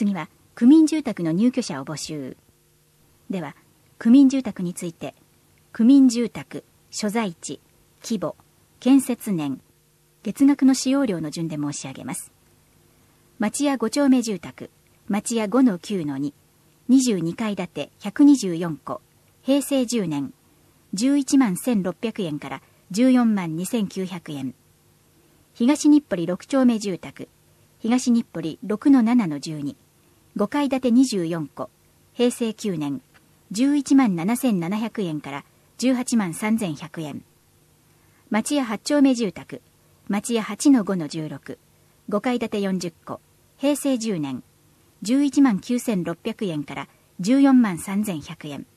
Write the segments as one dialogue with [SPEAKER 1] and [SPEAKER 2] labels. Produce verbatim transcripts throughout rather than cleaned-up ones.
[SPEAKER 1] 次は区民住宅の入居者を募集。では区民住宅について、区民住宅、所在地、規模、建設年、月額の使用料の順で申し上げます。町屋ご丁目住宅、町屋 ごのきゅうのに、にじゅうにかい建てひゃくにじゅうよんこ、平成じゅうねん、じゅういちまんせんろっぴゃくえんからじゅうよんまんにせんきゅうひゃくえん。東日暮里ろく丁目住宅、東日暮里ろくのななのじゅうに、ごかい建てにじゅうよんこ、平成きゅうねん、じゅういちまんななせんななひゃくえんからじゅうはちまんさんぜんひゃくえん。町屋はち丁目住宅、町屋はちのごのじゅうろく、ごかい建てよんじゅっこ、平成じゅうねん、じゅういちまんきゅうせんろっぴゃくえんからじゅうよんまんさんぜんひゃくえん。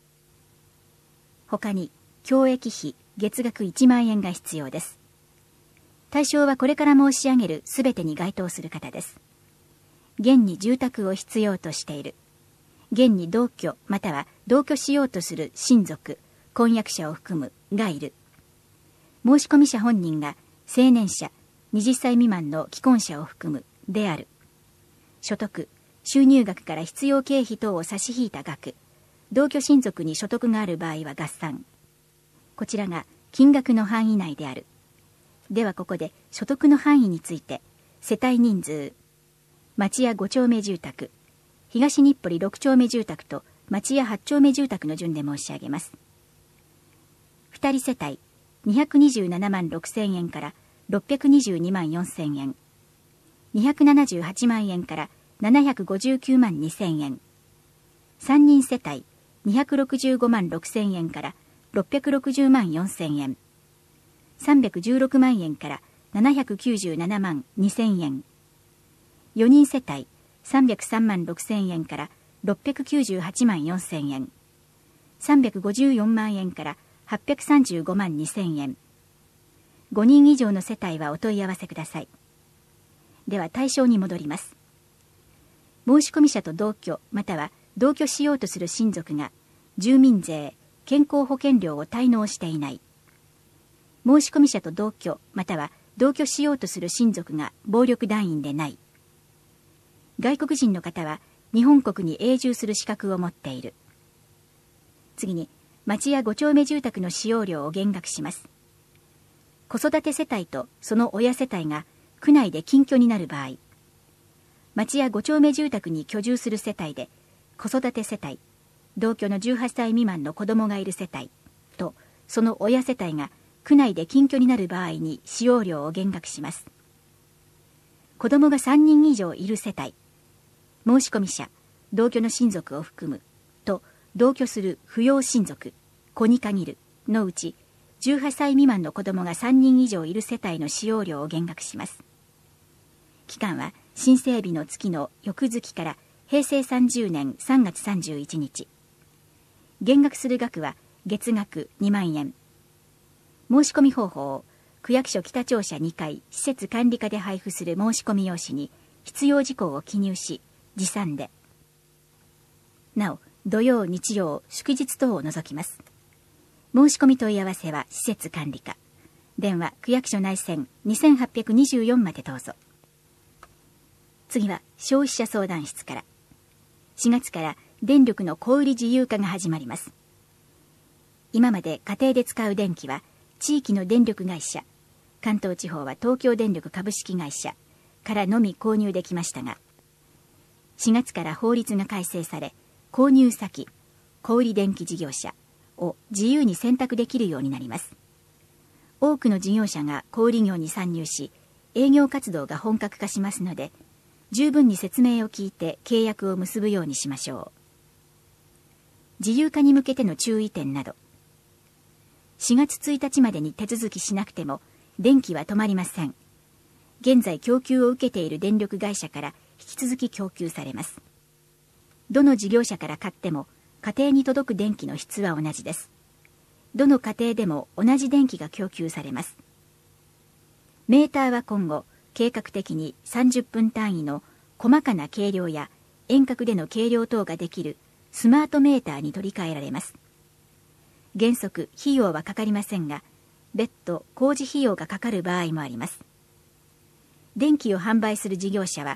[SPEAKER 1] 他に、教育費月額いちまんえんが必要です。対象はこれから申し上げるすべてに該当する方です。現に住宅を必要としている。現に同居または同居しようとする親族、婚約者を含むがいる。申込者本人が成年者、はたち未満の既婚者を含むである。所得、収入額から必要経費等を差し引いた額、同居親族に所得がある場合は合算。こちらが金額の範囲内である。ではここで所得の範囲について、世帯人数、町屋ご丁目住宅、東日暮里ろく丁目住宅と町屋はち丁目住宅の順で申し上げます。ふたり世帯にひゃくにじゅうななまんろくせんえんからろっぴゃくにじゅうにまんよんせんえん、にひゃくななじゅうはちまんえんからななひゃくごじゅうきゅうまんにせんえん、さんにん世帯にひゃくろくじゅうごまんろくせんえんからろっぴゃくろくじゅうまんよんせんえん、さんびゃくじゅうろくまんえんからななひゃくきゅうじゅうななまんにせんえん、よにん世帯さんびゃくさんまんろくせんえんからろっぴゃくきゅうじゅうはちまんよんせんえん、さんびゃくごじゅうよんまんえんからはっぴゃくさんじゅうごまんにせんえん。ごにん以上の世帯はお問い合わせください。では対象に戻ります。申込者と同居または同居しようとする親族が住民税、健康保険料を滞納していない。申込者と同居または同居しようとする親族が暴力団員でない。外国人の方は日本国に永住する資格を持っている。次に町屋ご丁目住宅の使用料を減額します。子育て世帯とその親世帯が区内で近居になる場合、町屋ご丁目住宅に居住する世帯で子育て世帯、同居のじゅうはっさい未満の子供がいる世帯とその親世帯が区内で近居になる場合に使用料を減額します。子供がさんにん以上いる世帯、申込者、同居の親族を含むと同居する扶養親族、子に限るのうちじゅうはっさい未満の子供がさんにん以上いる世帯の使用料を減額します。期間は申請日の月の翌月からへいせいさんじゅうねんさんがつさんじゅういちにち。減額する額は月額にまんえん。申し込み方法、区役所北庁舎にかい施設管理課で配布する申し込み用紙に必要事項を記入し、持参で。なお、土曜、日曜、祝日等を除きます。申し込み問い合わせは施設管理課。電話、区役所内線にせんはっぴゃくにじゅうよんまでどうぞ。次は消費者相談室から。しがつから電力の小売自由化が始まります。今まで家庭で使う電気は地域の電力会社、関東地方は東京電力株式会社からのみ購入できましたが、しがつから法律が改正され、購入先、小売電気事業者を自由に選択できるようになります。多くの事業者が小売業に参入し、営業活動が本格化しますので、十分に説明を聞いて契約を結ぶようにしましょう。自由化に向けての注意点など。しがつついたちまでに手続きしなくても電気は止まりません。現在供給を受けている電力会社から引き続き供給されます。どの事業者から買っても家庭に届く電気の質は同じです。どの家庭でも同じ電気が供給されます。メーターは今後計画的にさんじゅっぷん単位の細かな計量や遠隔での計量等ができるスマートメーターに取り替えられます。原則費用はかかりませんが、別途工事費用がかかる場合もあります。電気を販売する事業者は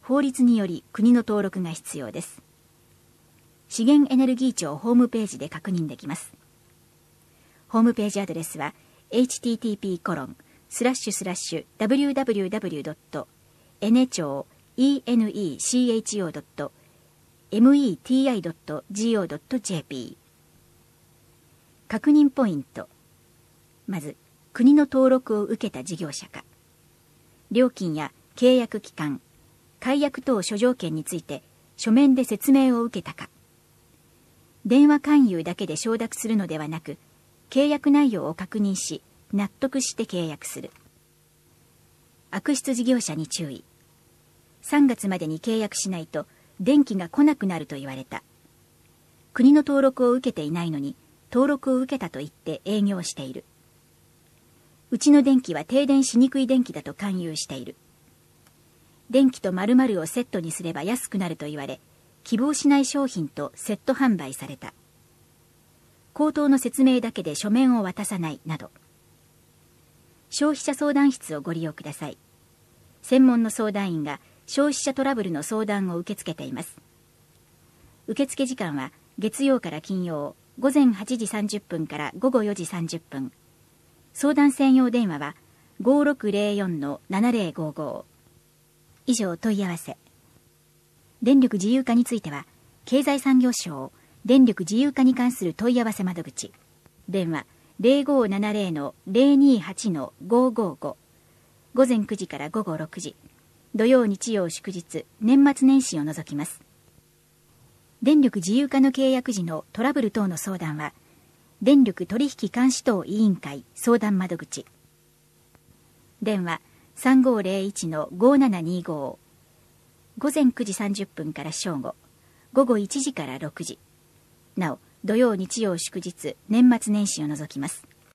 [SPEAKER 1] 法律により国の登録が必要です。資源エネルギー庁ホームページで確認できます。ホームページアドレスは エイチティーティーピーコロンスラッシュスラッシュダブリューダブリューダブリュードットエネチョーエネチョードットメティドットジーオードットジェーピー。 確認ポイント。まず、国の登録を受けた事業者か、料金や契約期間、解約等諸条件について書面で説明を受けたか、電話勧誘だけで承諾するのではなく、契約内容を確認し、納得して契約する。悪質事業者に注意。さんがつまでに契約しないと電気が来なくなると言われた。国の登録を受けていないのに登録を受けたと言って営業している。うちの電気は停電しにくい電気だと勧誘している。電気と〇〇をセットにすれば安くなると言われ、希望しない商品とセット販売された。口頭の説明だけで書面を渡さないなど。消費者相談室をご利用ください。専門の相談員が消費者トラブルの相談を受け付けています。受付時間は月曜から金曜、午前はちじさんじゅっぷんから午後よじさんじゅっぷん。相談専用電話は ごろくぜろよんのななぜろごご。以上問い合わせ。電力自由化については、経済産業省電力自由化に関する問い合わせ窓口。電話ゼロごーななゼロのゼロにーはちのごーごーご。午前くじから午後ろくじ。土曜日曜祝日、年末年始を除きます。電力自由化の契約時のトラブル等の相談は、電力取引監視等委員会相談窓口。電話さんごーゼロいちのごーななにーご。午前くじさんじゅっぷんから正午、午後いちじからろくじ。なお、土曜日曜祝日、年末年始を除きます。